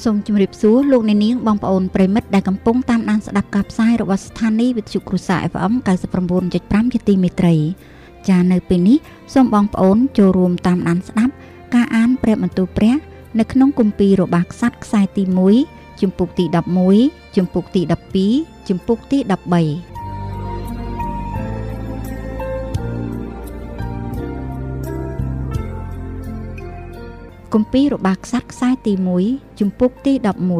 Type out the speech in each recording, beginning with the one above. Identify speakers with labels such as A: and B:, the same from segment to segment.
A: សូមជម្រាបសួរលោកអ្នកនាងបងប្អូនប្រិមិត្តដែលកំពុងតាមដានស្ដាប់ការផ្សាយរបស់ស្ថានីយ៍វិទ្យុគ្រួសារ FM 99.5 ជាទីមេត្រីចានៅពេលនេះសូមបងប្អូនចូលរួមតាមដានស្ដាប់ការអានព្រះបន្ទូលព្រះនៅក្នុងគម្ពីររបស់ក្សត្រខ្សែទី1ជំពូកទី11ជំពូកទី12ជំពូកទី13គម្ពីររបស់ក្សត្រខ្សែទី1ជំពូកទី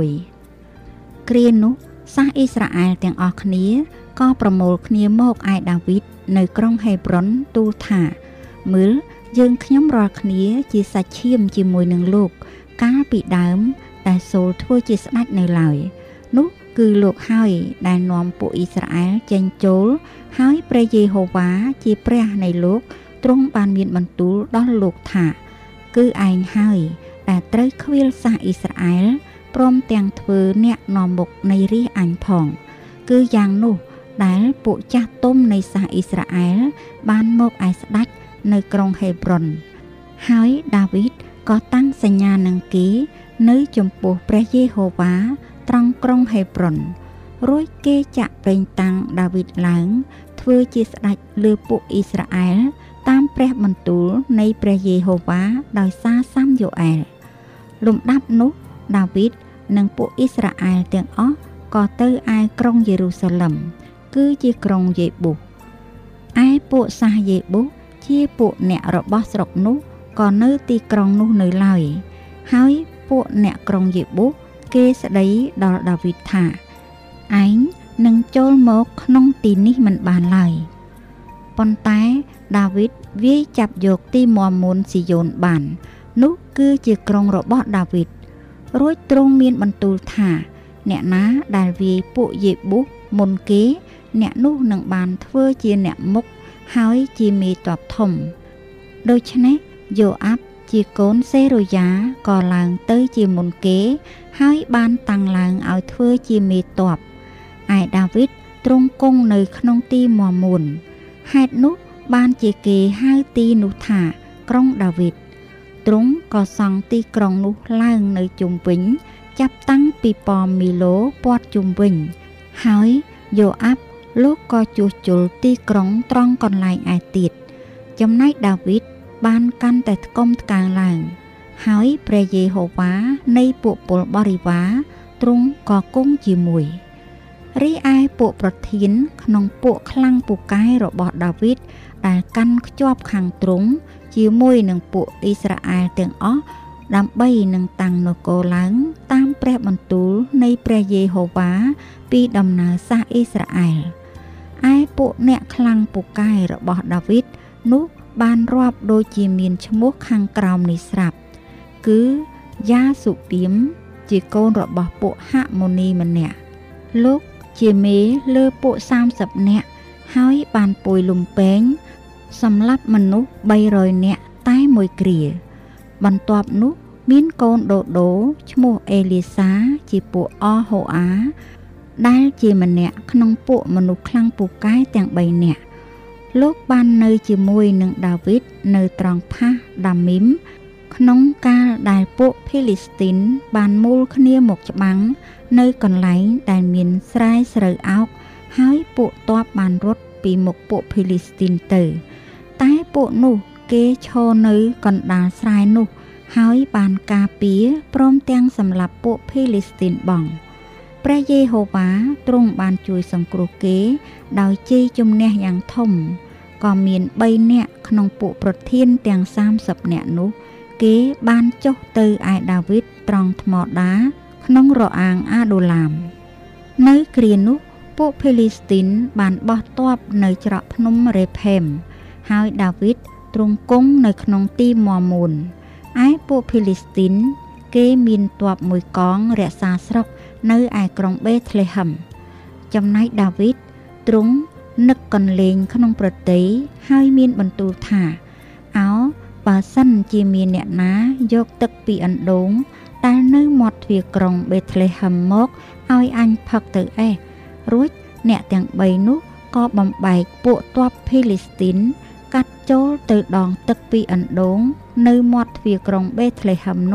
A: 11គ្រានោះសាសអ៊ីស្រាអែលទាំងអស់គ្នាក៏ប្រមូលគ្នាមកឯដាវីតនៅក្រុងហេប្រុនទូលថាមើលយើងខ្ញុំរាល់គ្នាជាសាច់ឈាមជាមួយនឹងលោកកាលពីដើមដែលសូលធ្វើជាស្ដេចនៅឡើយនោះគឺលោកហើយដែលនាំពួកអ៊ីស្រាអែលចេញចូលហើយព្រះយេហូវ៉ាជាព្រះនៃលោកទ្រង់បានមានបន្ទូលដល់លោកថាគឺឯងហើយដែលត្រូវខ្វៀលសាសអ៊ីស្រាអែលព្រមទាំងធ្វើអ្នកនាំមុខនៃរាជអញផងគឺយ៉ាងនោះដែលពួកចាស់ទុំនៃសាសអ៊ីស្រាអែលបានមកឯស្ដេចនៅក្រុងហេប្រុនហើយដាវីតក៏តាំងសញ្ញានឹងគេនៅចំពោះព្រះយេហូវ៉ាត្រង់ក្រុងហេប្រុនរួចគេចាក់ប្រេងតាំងដាវីតឡើងធ្វើជាស្ដេចលើពួកអ៊ីស្រាអែលតាមព្រះបន្ទូលនៃព្រះយេហូវ៉ាដោយសារសាមយ៉ូអែលលំដាប់នោះដាវីតនិងពួកអ៊ីស្រាអែលទាំងអស់ក៏ទៅឯក្រុងយេរូសាឡឹមគឺជាក្រុងយេប៊ូសឯពួកសាសយេប៊ូសជាពួកអ្នករបស់ស្រុកនោះក៏នៅទីក្រុងនោះនៅឡើយហើយពួកអ្នកក្រុងយេប៊ូសគេស្ដីដល់ដាវីតថាឯងនឹងចូលមកក្នុងទីនេះមិនបានឡើយប៉ុន្តែដាវីតវាយចាប់យកទីមាំមួនស៊ីយ៉ូនបាននោះគឺជាក្រុងរបស់ដាវីតរួចទ្រង់មានបន្ទូលថាអ្នកណាដែលវាយពួកយេប៊ូសមុនគេអ្នកនោះនឹងបានធ្វើជាអ្នកមុខហើយជាមេទ័ពធំដូច្នេះយ៉ូអាប់ជាកូនសេរូយ៉ាក៏ឡើងទៅជាមុនគេហើយបានតាំងឡើងឲ្យធ្វើជាមេទ័ពឯដាវីតទ្រង់គង់នៅក្នុងទីមាំមួនហេតុនោះបានជាគេហៅទីនោះថាក្រុងដាវីតទ្រង់ក៏សង់ទីក្រុងនោះឡើងនៅជុំវិញចាប់តាំងពីប៉មមីឡូព័ទ្ធជុំវិញហើយយ៉ូអាប់លោកក៏ជួសជុលទីក្រុងត្រង់កន្លែងឯទៀតចំណែកដាវីតបានកាន់តែថ្កុំថ្កើងឡើងហើយព្រះយេហូវ៉ានៃពួកពលបរិវារទ្រង់ក៏គង់ជាមួយរីឯពួកប្រធានក្នុងពួកខ្លាំងពូកែរបស់ដាវីតដែលកាន់ខ្ជាប់ខាងទ្រង់ជាមួយនឹងពួកអ៊ីស្រាអែលទាំងអស់ដើម្បីនឹងតាំងនគរឡើងតាមព្រះបន្ទូលនៃព្រះយេហូវ៉ាពីដំណើរសាសអ៊ីស្រាអែលឯពួកអ្នកខ្លាំងពូកែរបស់ដាវីតនោះបានរាប់ដូចជាមានឈ្មោះខាងក្រោមនេះស្រាប់គឺយ៉ាស៊ូបៀមជាកូនរបស់ពួកហាម៉ូនីម្នាក់លោកជាមេលើពួក30នាក់ហើយបានពួយលំពេងសម្លាប់មនុស្ស300នាក់តែមួយគ្រាបន្ទាប់នោះមានកូនដូដូឈ្មោះអេលីសាជាពួកអហូអាដែលជាម្នាក់ក្នុងពួកមនុស្សខ្លាំងពូកែទាំង3នាក់លោកបាននៅជាមួយនឹងដាវីតនៅត្រង់ផាសដាមីមក្នុងកាលដែលពួកភីលីស្ទីនបានមូលគ្នាមកច្បាំងនៅកន្លែងដែលមានស្រែស្រូវអោកហើយពួកទ័ពបានរត់ពីមុខពួកភីលីស្ទីនទៅតែពួកនោះគេឈរនៅកណ្ដាលស្រែនោះហើយបានការពារព្រមទាំងសម្លាប់ពួកភីលីស្ទីនបងព្រះយេហូវ៉ាទ្រង់បានជួយសង្គ្រោះគេដោយជ័យជំនះយ៉ាងធំក៏មាន3នាក់ក្នុងពួកប្រធានទាំង30នាក់នោះគេបានចុះទៅឯដាវីតត្រង់ថ្មដាក្នុងរអាងអាដូឡាមនៅគ្រានោះពួកភីលីស្ទីនបានបោះទ័ពនៅច្រកភ្នំរេផេមហើយដាវីតទ្រង់គង់នៅក្នុងទីមាំមួនឯពួកភីលីស្ទីនគេមានទ័ពមួយកងរក្សាស្រុកនៅឯក្រុងបេត្លេហឹមចំណែកដាវីតទ្រង់នឹកកន្លែងក្នុងប្រតីហើយមានបន្ទូលថាអោបើសិនជាមានអ្នកណាយកទឹកពីអណ្ដូងដែលនៅមាត់ទ្វារក្រុងបេត្លេហឹមមកឲ្យអញផឹកទៅអេះរួចអ្នកទាំង3នោះក៏បំបែកពួកទ័ពភីលីស្ទីនកាត់ចូលទៅដងទឹកពីអណ្ដូងនៅមាត់ទ្វារក្រុងបេត្លេហឹមនោះ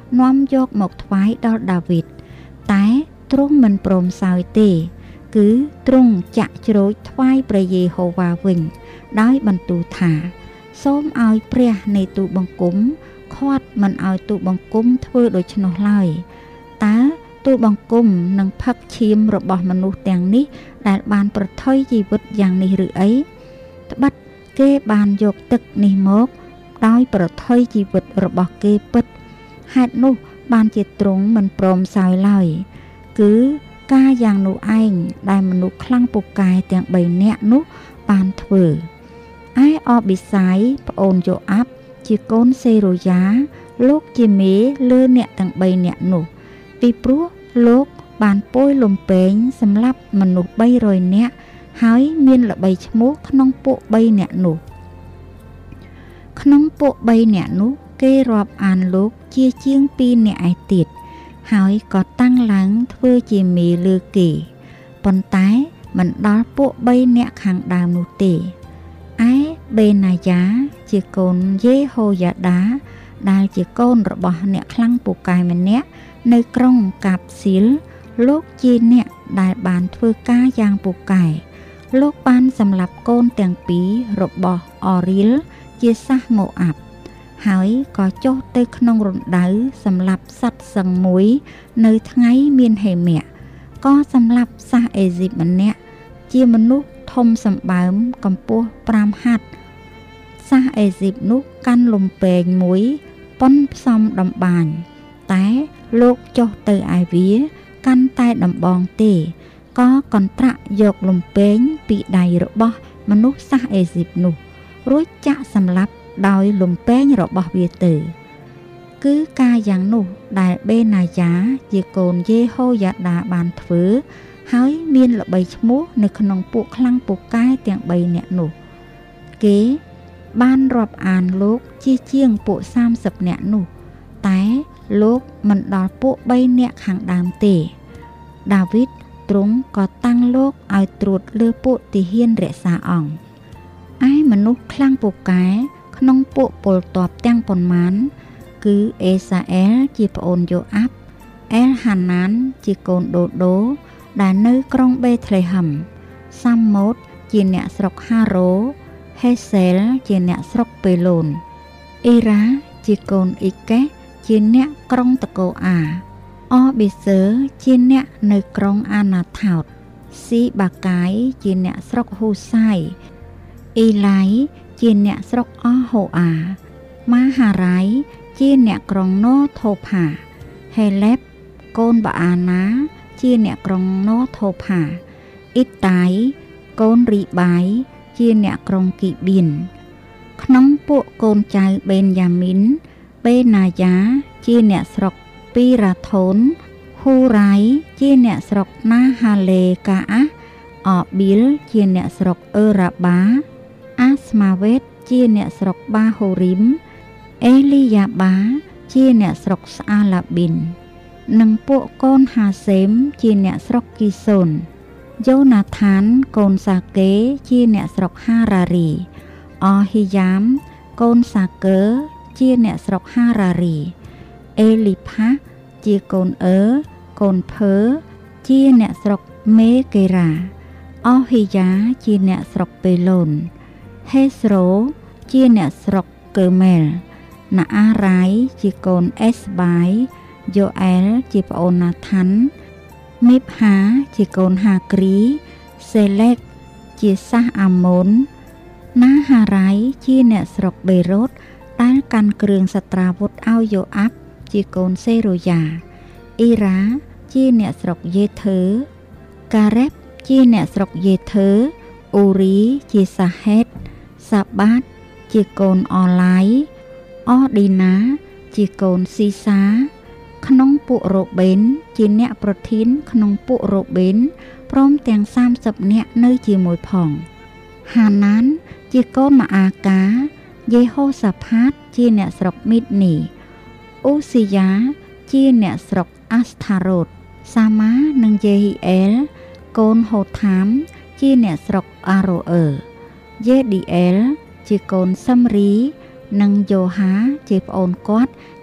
A: នាំយកមកថ្វាយដល់ដាវីតតែទ្រង់មិនព្រមសោយទេគឺទ្រង់ចាក់ជ្រោយថ្វាយព្រះយេហូវ៉ាវិញដោយបន្ទូលថាសូមឲ្យព្រះនៃទូលបង្គំខាត់មិនឲ្យទូលបង្គំធ្វើដូច្នោះឡើយតើទូលបង្គំនឹងផឹកឈាមរបស់មនុស្សទាំងនេះដែលបានប្រថុយជីវិតយ៉ាងនេះឬអីត្បិតគេបានយកទឹកនេះមកដោយប្រថុយជីវិតរបស់គេពិតហេតុនោះបានជាទ្រង់មិនព្រមសោយឡើយគឺការយ៉ាងនោះឯងដែលមនុស្សខ្លាំងពូកែទាំង3នាក់នោះបានធ្វើឯអប៊ីសាយប្អូនយ៉ូអាប់ជាកូនសេរូយ៉ាលោកជាមេលើអ្នកទាំង3នាក់នោះពីព្រោះលោកបានពោយលំពេងសម្រាប់មនុស្ស300នាក់ហើយមានល្បីឈ្មោះក្នុងពួក3នាក់នោះក្នុងពួក3នាក់នោះគេរាប់អានលោកជាជាង2នាក់ឯទៀតហើយក៏តាំងឡើងធ្វើជាមេលើគេប៉ុន្តែមិនដល់ពួក3នាក់ខាងដើមនោះទេឯបេណាយ៉ាជាកូនយេហូយ៉ាដាដែលជាកូនរបស់អ្នកខ្លាំងពូកែម្នាក់នៅក្រុងកាបស៊ីលលោកជាអ្នកដែលបានធ្វើការយ៉ាងពូកែលោកបានសម្លាប់កូនទាំងពីររបស់អរៀលជាសាសម៉ូអាប់ហើយក៏ចុះទៅក្នុងរណ្ដៅសម្លាប់សត្វសឹងមួយនៅថ្ងៃមានហេមៈក៏សម្លាប់សាសអេស៊ីបម្នាក់ជាមនុស្សធំសម្បើមកម្ពស់5ហត្ថសាសអេស៊ីបនោះកាន់លំពេងមួយប៉ុនផ្សំដំបាញតែលោកចុះទៅឯវាកាន់តែដំបងទេក៏កន្ត្រាក់យកលំពេងពីដៃរបស់មនុស្សសាសអេស៊ីបនោះរួចចាក់សម្លាប់ដោយលំពេងរបស់វាទៅគឺការយ៉ាងនោះដែលបេណាយ៉ាជាកូនយេហូយ៉ាដាបានធ្វើហើយមានល្បីឈ្មោះនៅក្នុងពួកខ្លាំងពូកែទាំង3នាក់នោះគេបានរាប់អានលោកជាជាងពួក30នាក់នោះតែលោកមិនដល់ពួក3នាក់ខាងដើមទេដាវីតទ្រង់ក៏តាំងលោកឲ្យត្រួតលើពួកទាហានរក្សាអង្គឯមនុស្សខ្លាំងពូកែក្នុងពួកពលទ័ពទាំងប៉ុន្មានគឺអេសាអែលជាប្អូនយ៉ូអាប់អែលហាណានជាកូនដូដូដែលនៅក្រុងបេធ្លេហឹមសាំម៉ូតជាអ្នកស្រុកហារ៉ូហេសេលជាអ្នកស្រុកពេឡូនអ៊ីរ៉ាជាកូនអ៊ីកេសជាអ្នកក្រុងតកូអាអប៊ីសឺជាអ្នកនៅក្រុងអាណាថោតស៊ីបាកាយជាអ្នកស្រុកហ៊ូសាយអ៊ីឡៃជាអ្នកស្រុកអហូអាម៉ាហារ៉ៃជាអ្នកក្រុងណូថូផាហេលេបកូនបាអាណាជាអ្នកក្រុងណូថូផាអ៊ីតៃកូនរីបាយជាអ្នកក្រុងគីបៀនក្នុងពួកកូនចៅបេនយ៉ាមីនបេណាយ៉ាជាអ្នកស្រុកពីរ៉ាថូនហ៊ូរ៉ៃជាអ្នកស្រុកណាហាលេកាអាអប៊ីលជាអ្នកស្រុកអឺរ៉ាបាអាស្មាវេតជាអ្នកស្រុកបាហូរីមអេលីយ៉ាបាជាអ្នកស្រុកស្អាឡាប៊ីននិងពួកកូនហាសេមជាអ្នកស្រុកគីសូនយ៉ូណាថានកូនសាកេជាអ្នកស្រុកហារ៉ារីអហ៊ីយ៉ាមកូនសាកើជាអ្នកស្រុកហារ៉ារីអេលីផាជាកូនកូនភើជាអ្នកស្រុកមេកេរ៉ាអហ៊ីយ៉ាជាអ្នកស្រុកពេឡូនហេស្រូជាអ្នកស្រុកកើមែលណាអារ៉ៃជាកូនអេសបាយយ៉ូអែលជាប្អូនណាថាន់មីបហាជាកូនហាគ្រីសេលេកជាសាសអាម៉ូនណាហារ៉ៃជាអ្នកស្រុកបេរ៉ូតដែលកាន់គ្រឿងសត្រាវុធឲ្យយ៉ូអាប់ជាកូនសេរូយ៉ាអ៊ីរ៉ាជាអ្នកស្រុកយេធើការ៉េបជាអ្នកស្រុកយេធើអ៊ូរីជាសាហេតសាបាតជាកូនអឡៃអឌីណាជាកូនស៊ីសាក្នុងពួករ៉ូបេនជាអ្នកប្រធានក្នុងពួករ៉ូបេនព្រមទាំង30នាក់នៅជាមួយផងហាណានជាកូនម៉ាអាកាយេហូសាផាតជាអ្នកស្រុកមីតនីអ៊ូស៊ីយ៉ាជាអ្នកស្រុកអាស្ថារ៉ូតសាម៉ានិងយេហ៊ីអែលកូនហូថាមជាអ្នកស្រុកអារ៉ូអឺយេឌីអែលជាកូនសាំរីនិងយ៉ូហាជាប្អូនគាត់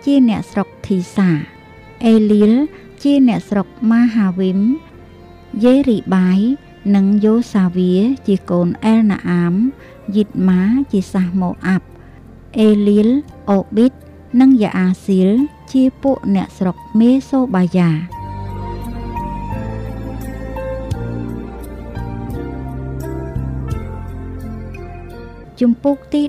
A: ជាអ្នកស្រុកធីសាអេលីលជាអ្នកស្រុកម៉ាហាវីមយេរីបាយនិងយូសាវីជាកូនអែលណាអាមយីតម៉ាជាសាសម៉ូអាប់អេលីលអូប៊ីតនិងយ៉ាអាស៊ីលជាពួកអ្នកស្រុកមេសូបាយ៉ាជំពូកទី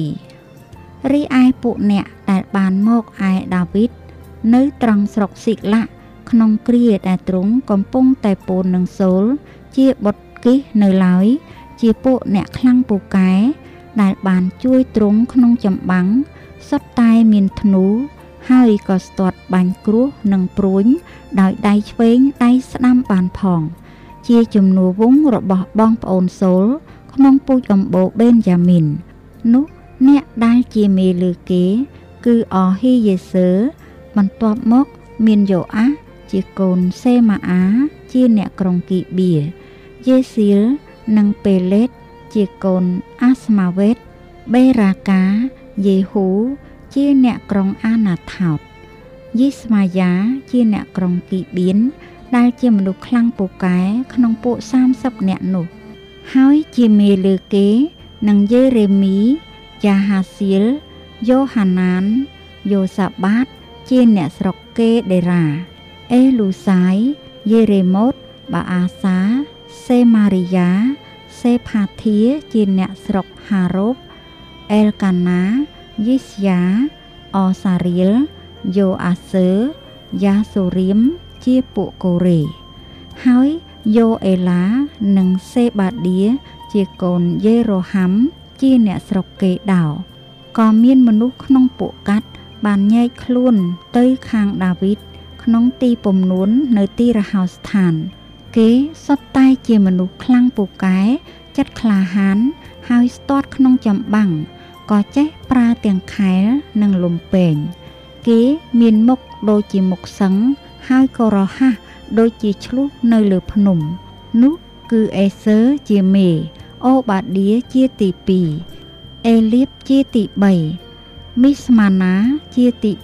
A: 12រីឯពួកអ្នកដែលបានមកឯដាវីតនៅត្រង់ស្រុកស៊ីក្លាក្នុងគ្រាដែលទ្រង់កំពុងតែពោលនឹងសូលជាបុត្រគិសនៅឡើយជាពួកអ្នកខ្លាំងពូកែដែលបានជួយទ្រង់ក្នុងចម្បាំងសុទ្ធតែមានធ្នូហើយក៏ស្ទាត់បាញ់គ្រោះនិងព្រួញដោយដៃឆ្វេងដៃស្ដាំបានផងជាជំនួសវងរបស់បងប្អូនសូលក្នុងពូជអំបូរបេនយ៉ាមីននោះអ្នកដែលជាមេលើគេគឺអហ៊ីយេសឺបន្ទាប់មកមានយ៉ូអាសជាកូនសេម៉ាអាជាអ្នកក្រុងគីបៀយេស៊ីលនិងពេលេតជាកូនអាស្មាវេតបេរ៉ាកាយេហ៊ូជាអ្នកក្រុងអាណាថោតយីស្មាយ៉ាជាអ្នកក្រុងគីបៀនដែលជាមនុស្សខ្លាំងពូកែក្នុងពួក30នាក់នោះហើយជាមេលើគេនឹងយេរេមីយ៉ាហាស៊ីលយ៉ូហាណានយ៉ូសាបាតជាអ្នកស្រុកកេដេរ៉ាអេលូសាយយេរេម៉ូតបាអាសាសេម៉ារីយ៉ាសេផាធាជាអ្នកស្រុកហារ៉ូបអេលកាណាយីស្យាអសារៀលយ៉ូអាសឺយ៉ាសូរៀមជាពួកកូរ៉េហើយយ៉ូអេឡានិងសេបាឌៀជាកូនយេរ៉ូហាំជាអ្នកស្រុកកេដោក៏មានមនុស្សក្នុងពួកកាត់បានញែកខ្លួនទៅខាងដាវីតក្នុងទីពំនួននៅទីរហោស្ថានគេសុទ្ធតែជាមនុស្សខ្លាំងពូកែចិត្តក្លាហានហើយស្ទាត់ក្នុងចម្បាំងក៏ចេះប្រើទាំងខែលនិងលំពែងគេមានមុខដូចជាមុខសឹងហើយក៏រហ័សដូចជាឆ្លុះនៅលើភ្នំនោះគឺអេសឺជាមេអូបាឌៀជាទី2អេលៀបជាទី3មីស្មាណាជាទី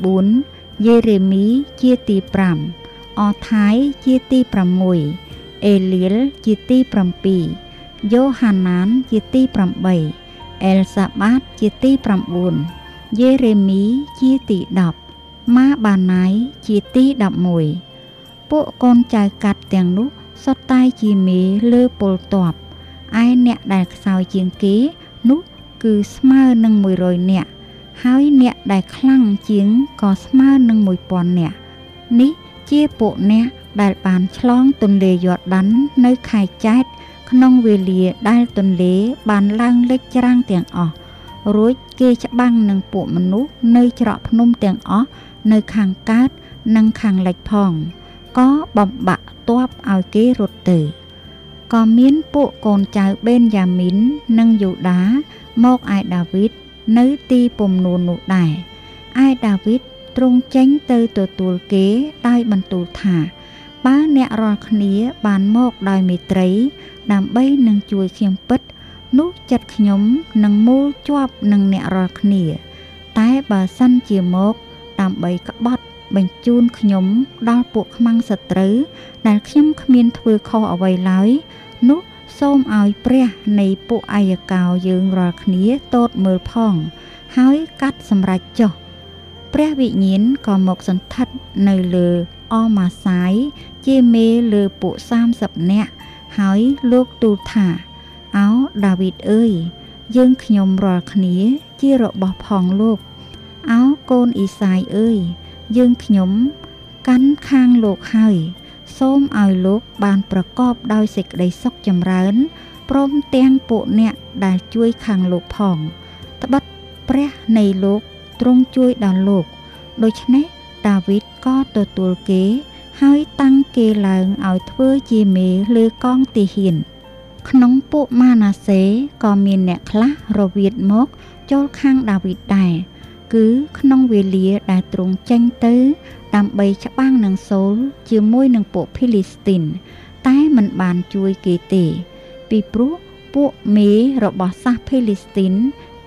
A: 4យេរេមីជាទី5អថៃជាទី6អេលៀលជាទី7យ៉ូហាណានជាទី8អេលសាបាតជាទី9យេរេមីជាទី10ម៉ាបាណៃជាទី11ពួកកូនចៅកាត់ទាំងនោះសុទ្ធតែជាមេលើពលទ័ពឯអ្នកដែលខ្សោយជាងគេនោះគឺស្មើនឹង100នាក់ហើយអ្នកដែលខ្លាំងជាងក៏ស្មើនឹង1000នាក់នេះជាពួកអ្នកដែលបានឆ្លងទន្លេយ៉ូដាននៅខែចែកក្នុងវេលាដែលទន្លេបានឡើងលិចច្រាំងទាំងអស់រួចគេច្បាំងនឹងពួកមនុស្សនៅច្រកភ្នំទាំងអស់នៅខាងកើតនិងខាងលិចផងក៏បំបាក់ទ័ពឲ្យគេរត់ទៅក៏មានពួកកូនចៅបេនយ៉ាមីននិងយូដាមកឯដាវីតនៅទីពំនួននោះដែរឯដាវីតទ្រង់ចេញទៅទទួលគេដោយបន្ទូលថាបើអ្នករាល់គ្នាបានមកដោយមេត្រីដើម្បីនឹងជួយខ្ញុំពិតនោះចិត្តខ្ញុំនឹងមូលជាប់នឹងអ្នករាល់គ្នាតែបើសិនជាមកដើម្បីក្បត់បញ្ជូនខ្ញុំដល់ពួកខ្មាំងសត្រូវដែលខ្ញុំគ្មានធ្វើខុសអ្វីឡើយនោះសូមឲ្យព្រះនៃពួកអាយកោយើងរាល់គ្នាទតមើលផងហើយកាត់សម្រេចចុះព្រះវិញ្ញាណក៏មកសន្ធិដ្ឋនៅលើអម៉ាសាយជាមេលើពួក30នាក់ហើយលោកទូលថាអោដាវីតអើយយើងខ្ញុំរាល់គ្នាជារបស់ផងលោកអោកូនអ៊ីសាយអើយយើងខ្ញុំកាន់ខាងលោកហើយសូមឲ្យលោកបានប្រកបដោយសេចក្តីសុខចម្រើនព្រមទាំងពួកអ្នកដែលជួយខាងលោកផងត្បិតព្រះនៃលោកទ្រង់ជួយដល់លោកដូច្នេះដាវីតក៏ទទួលគេហើយតាំងគេឡើងឲ្យធ្វើជាមេលើកងទាហានក្នុងពួកម៉ាណាសេក៏មានអ្នកខ្លះរវាតមកចូលខាងដាវីតដែរគឺក្នុងវេលាដែលទ្រង់ចេញទៅដើម្បីច្បាំងនឹងសូលជាមួយនឹងពួកភីលីស្ទីនតែមិនបានជួយគេទេពីព្រោះពួកមេរបស់សាសភីលីស្ទីន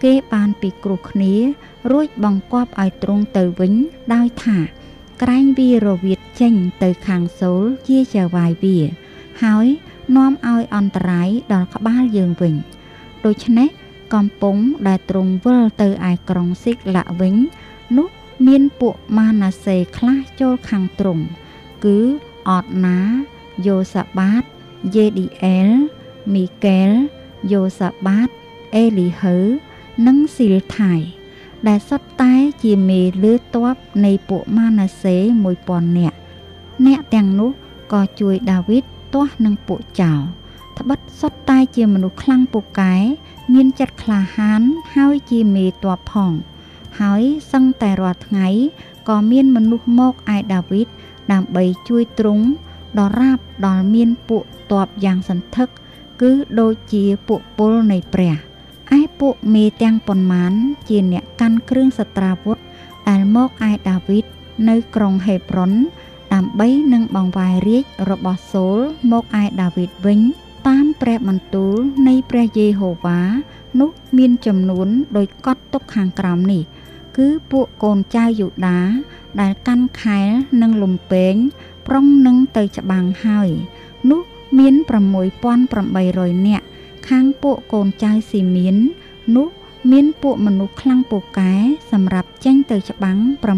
A: គេបានពិគ្រោះគ្នារួចបង្គាប់ឲ្យទ្រង់ទៅវិញដោយថាក្រែងវារវៀតចេញទៅខាងសូលជាចៅវាយវាហើយនាំឲ្យអន្តរាយដល់ក្បាលយើងវិញដូច្នេះកំពុងដែលទ្រង់វិលទៅឯក្រុងសិកលៈវិញនោះមានពួកម៉ាណាសេខ្លះចូលខាងទ្រង់គឺអតណាយូសាបាតយេឌីអែលមីកែលយូសាបាតអេលីហើនិងស៊ីលថៃដែលសុទ្ធតែជាមេលើទ័ពនៃពួកម៉ាណាសេ 1000 នាក់អ្នកទាំងនោះក៏ជួយដាវីតទាស់នឹងពួកចៅត្បិតសុទ្ធតែជាមនុស្សខ្លាំងពូកែមានចិត្តក្លាហានហើយជាមេទ័ពផងហើយសឹងតែរាល់ថ្ងៃក៏មានមនុស្សមកឯដាវីតដើម្បីជួយទ្រង់ដល់រាបដល់មានពួកទ័ពយ៉ាងសន្ធឹកគឺដូចជាពួកពលនៃព្រះឯពួកមេទាំងប៉ុន្មានជាអ្នកកាន់គ្រឿងសត្រាវុធដែលមកឯដាវីតនៅក្រុងហេប្រុនដើម្បីនឹងបង្វែររាជរបស់សូលមកឯដាវីតវិញតាមព្រះបន្ទូលនៃព្រះយេហូវ៉ានោះមានចំនួនដោយកត់ទុកខាងក្រោមនេះគឺពួកកូនចៅយូដាដែលកាន់ខែលនិងលំពែងប្រុងនឹងទៅច្បាំងហើយនោះមាន 6,800 នាក់ខាងពួកកូនចៅស៊ីមៀននោះមានពួកមនុស្សខ្លាំងពូកែសម្រាប់ចេញទៅច្បាំង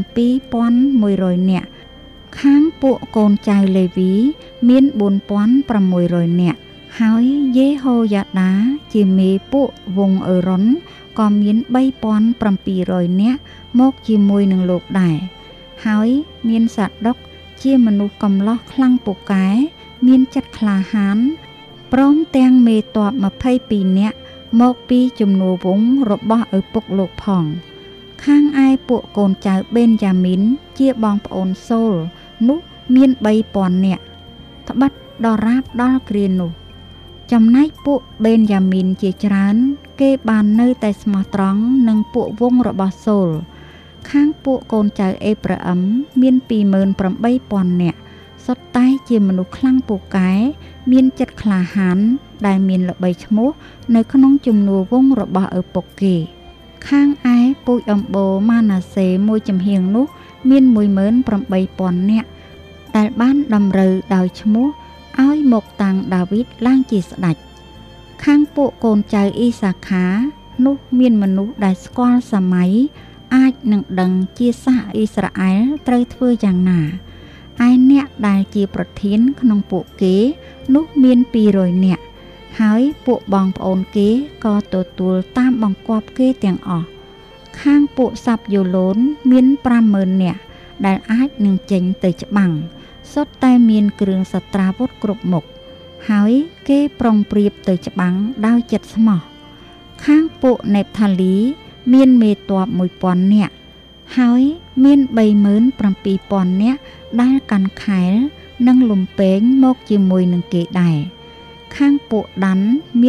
A: 7,100 នាក់ខាងពួកកូនចៅលេវីមាន 4,600 នាក់ហើយយេហូយ៉ាដាជាមេពួកវងអេរ៉ុនក៏មាន 3,700 នាក់មកជាមួយនឹងលោកដែរហើយមានសាដុកជាមនុស្សកំឡោះខ្លាំងពូកែមានចិត្តក្លាហានព្រមទាំងមេទ័ព22 នាក់មកពីជំនួសវងរបស់ឪពុកលោកផងខាងឯពួកកូនចៅបេនយ៉ាមីនជាបងប្អូនសូលនោះមាន 3,000 នាក់ត្បិតដល់រាបដល់គ្រានោះចំណែកពួកបេនយ៉ាមីនជាច្រើនគេបាននៅតែស្មោះត្រង់នឹងពួកវងរបស់សូលខាងពួកកូនចៅអេប្រាអឹមមាន 28,000 នាក់សុទ្ធតែជាមនុស្សខ្លាំងពូកែមានចិត្តក្លាហានដែលមានល្បីឈ្មោះនៅក្នុងជំនួសវងរបស់ឪពុកគេខាងឯពូជអម្បូរម៉ាណាសេមួយចំហៀងនោះមាន 18,000 នាក់ដែលបានតម្រូវដោយឈ្មោះឲ្យមកតាំងដាវីតឡើងជាស្ដេចខាងពួកកូនចៅអ៊ីសាខានោះមានមនុស្សដែលស្គាល់សម័យអាចនឹងដឹងជាសាសអ៊ីស្រាអែលត្រូវធ្វើយ៉ាងណាឯអ្នកដែលជាប្រធានក្នុងពួកគេនោះមាន 200 នាក់ហើយពួកបងប្អូនគេក៏ទទួលតាមបង្គាប់គេទាំងអស់ខាងពួកសាប់យូឡូនមាន 50,000 នាក់ដែលអាចនឹងចេញទៅច្បាំងសុទ្ធតែមានគ្រឿងសត្រាវុធគ្រប់មុខហើយគេប្រុងប្រៀបទៅច្បាំងដោយចិត្តស្មោះខាងពួកណេបថាលីមានមេទ័ព 1,000 នាក់ហើយមាន 37,000 នាក់ដែលកាន់ខែលនិងលំពែងមកជាមួយនឹងគេដែរខាងពួកដាន់មាន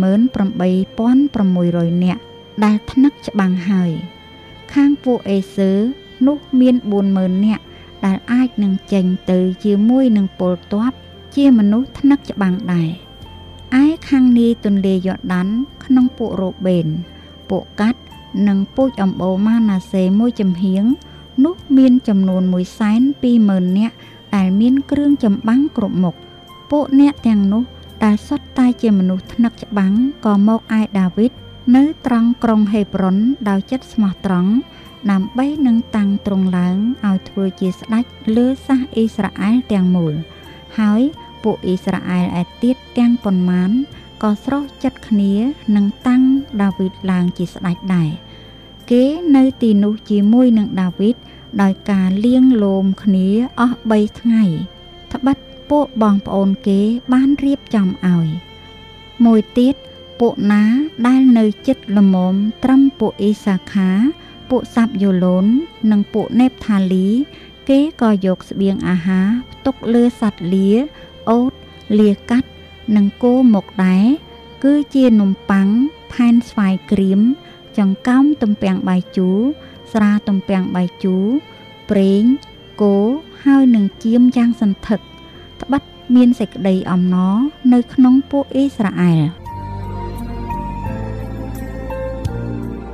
A: 28,600 នាក់ដែលថ្នឹកច្បាំងហើយខាងពួកអេសឺនោះមាន 40,000 នាក់ដែលអាចនឹងចេញទៅជាមួយនឹងពលទ័ពជាមនុស្សថ្នឹកច្បាំងដែរឯខាងនាយទន្លេយ៉ូដានក្នុងពួករ៉ូបេនពួកកាត់និងពូជអម្បូរម៉ាណាសេមួយចំហៀងនោះមានចំនួន 120,000 នាក់ដែលមានគ្រឿងចម្បាំងគ្រប់មុខពួកអ្នកទាំងនោះដែលសុទ្ធតែជាមនុស្សថ្នឹកច្បាំងក៏មកឯដាវីតនៅត្រង់ក្រុងហេប្រុនដោយចិត្តស្មោះត្រង់ដើម្បីនឹងតាំងទ្រង់ឡើងឲ្យធ្វើជាស្ដេចលើសាសអ៊ីស្រាអែលទាំងមូលហើយពួកអ៊ីស្រាអែលឯទៀតទាំងប៉ុន្មានក៏ស្រោះចិត្តគ្នានឹងតាំងដាវីតឡើងជាស្ដេចដែរគេនៅទីនោះជាមួយនឹងដាវីតដោយការលៀងលោមគ្នាអស់3ថ្ងៃត្បិតពួកបងប្អូនគេបានរៀបចំឲ្យមួយទៀតពួកណាដែលនៅចិត្តល្មមត្រឹមពួកអ៊ីសាខាពួកសាប់យូឡូននិងពួកណេបថាលីគេក៏យកស្បៀងអាហារផ្ទុកលើសត្វលាអូតលាកាត់និងគោមកដែរគឺជានំប៉័ងផែនស្វាយក្រៀមចង្កោមទំពាំងបាយជូរស្រាទំពាំងបាយជូរប្រេងគោហើយនឹងជៀមយ៉ាងសន្ធឹកត្បិតមានសេចក្តីអំណរនៅក្នុងពួកអ៊ីស្រាអែល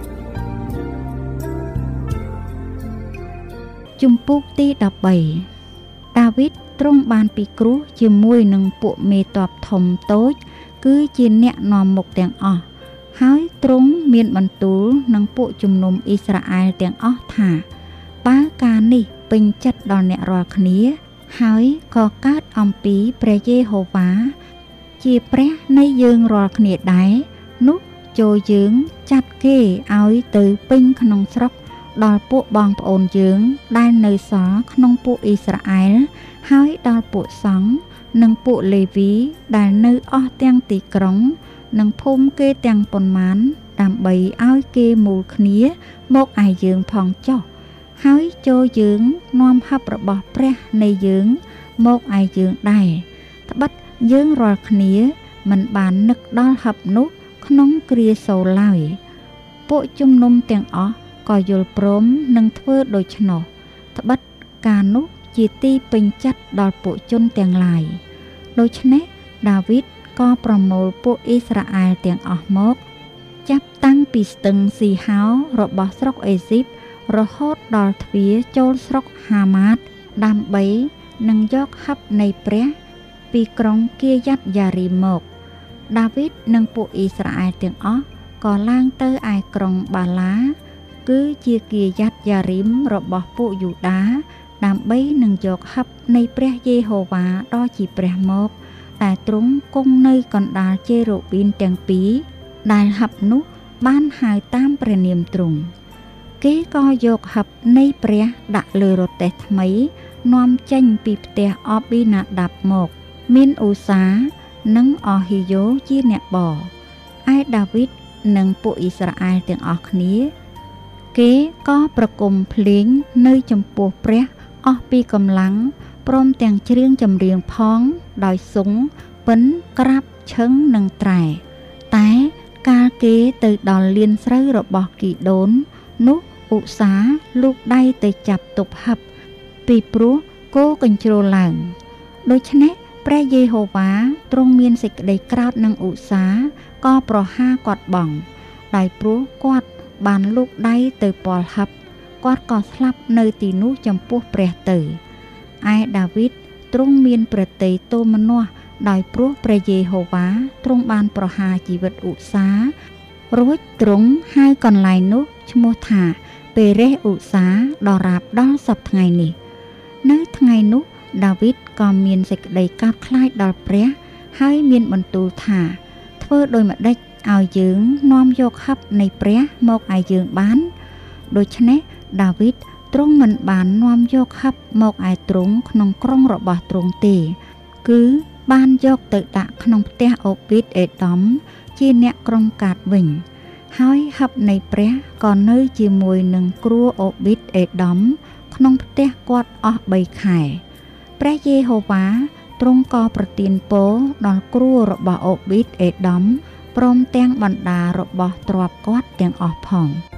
A: ជំពូកទី13ដាវីតទ្រង់បានពិគ្រោះជាមួយនឹងពួកមេទ័ពធំតូចគឺជាអ្នកនាំមុខទាំងអស់ហើយទ្រង់មានបន្ទូលនឹងពួកជំនុំអ៊ីស្រាអែលទាំងអស់ថាបើការនេះពេញចិត្តដល់អ្នករាល់គ្នាហើយក៏កើតអំពីព្រះយេហូវ៉ាជាព្រះនៃយើងរាល់គ្នាដែរនោះចូលយើងចាត់គេឲ្យទៅពេញក្នុងស្រុកដល់ពួកបងប្អូនយើងដែលនៅសល់ក្នុងពួកអ៊ីស្រាអែលហើយដល់ពួកសង្ឃនិងពួកលេវីដែលនៅអស់ទាំងទីក្រុងនិងភូមិគេទាំងប៉ុន្មានដើម្បីឲ្យគេមូលគ្នាមកឯយើងផងចុះហើយចូលយើងនាំហឹបរបស់ព្រះនៃយើងមកឯយើងដែរត្បិតយើងរាល់គ្នាមិនបាននឹកដល់ហឹបនោះក្នុងគ្រាសូលឡើយពួកជំនុំទាំងអស់ក៏យល់ព្រមនឹងធ្វើដូច្នោះត្បិតការនោះជាទីពេញចិត្តដល់ពួកជនទាំងឡាយដូច្នេះដាវីតក៏ប្រមូលពួកអ៊ីស្រាអែលទាំងអស់មកចាប់តាំងពីស្ទឹងស៊ីហោរបស់ស្រុកអេស៊ីបរហូតដល់ទ្វារចូលស្រុកហាម៉ាតដើម្បីនឹងយកហឹបនៃព្រះពីក្រុងគៀយ៉ាត់យ៉ារីមមកដាវីតនិងពួកអ៊ីស្រាអែលទាំងអស់ក៏ឡើងទៅឯក្រុងបាឡាគឺជាគៀយ៉ាត់យ៉ារីមរបស់ពួកយូដាដើម្បីនឹងយកហឹបនៃព្រះយេហូវ៉ាដ៏ជាព្រះមកតែទ្រង់គង់នៅកណ្ដាលជេរូប៊ីនទាំងពីរដែលហឹបនោះបានហៅតាមព្រះនាមទ្រង់គេក៏យកហឹបនៃព្រះដាក់លើរទេះថ្មីនាំចេញពីផ្ទះអប៊ីណាដាប់មកមានអ៊ូសានិងអហ៊ីយ៉ូជាអ្នកបរឯដាវីតនិងពួកអ៊ីស្រាអែលទាំងអស់គ្នាគេក៏ប្រគំភ្លេងនៅចំពោះព្រះអស់ពីកម្លាំងព្រមទាំងច្រៀងចម្រៀងផងដោយស៊ុងពិនក្រាបឈឹងនិងត្រែតែកាលគេទៅដល់លានស្រូវរបស់គីដូននោះឧសាលូកដៃទៅចាប់ទប់ហឹបពីព្រោះគោកញ្ជ្រោលឡើងដូច្នេះព្រះយេហូវ៉ាទ្រង់មានសេចក្តីក្រោធនឹងឧសាក៏ប្រហារគាត់បង់ដោយព្រោះគាត់បានលូកដៃទៅពាល់ហឹបគាត់ក៏ស្លាប់នៅទីនោះចំពោះព្រះទៅឯដាវីតទ្រង់មានប្រតិទោមនស្សដោយព្រោះព្រះយេហូវ៉ាទ្រង់បានប្រហារជីវិតឧសារួចទ្រង់ហៅកន្លែងនោះឈ្មោះថាពេរេសឧសាដល់រាបដល់សព្វថ្ងៃនេះនៅថ្ងៃនោះដាវីតក៏មានសេចក្តីកោតខ្លាចដល់ព្រះហើយមានបន្ទូលថាធ្វើដូចម្ដេចឲ្យយើងនាំយកហឹបនៃព្រះមកឲ្យយើងបានដូច្នេះដាវីតទ្រង់មិនបាននាំយកហឹបមកឯទ្រង់ក្នុងក្រុងរបស់ទ្រង់ទេគឺបានយកទៅដាក់ក្នុងផ្ទះអូប៊ីតអេដមជាអ្នកក្រុងកាតវិញហើយហឹបនៃព្រះក៏នៅជាមួយនឹងគ្រួអូប៊ីតអេដមក្នុងផ្ទះគាត់អស់3ខែព្រះយេហូវ៉ាទ្រង់ក៏ប្រទានពរដល់គ្រួរបស់អូប៊ីតអេដមព្រមទាំងបណ្ដារបស់ទ្រព្យគាត់ទាំងអស់ផង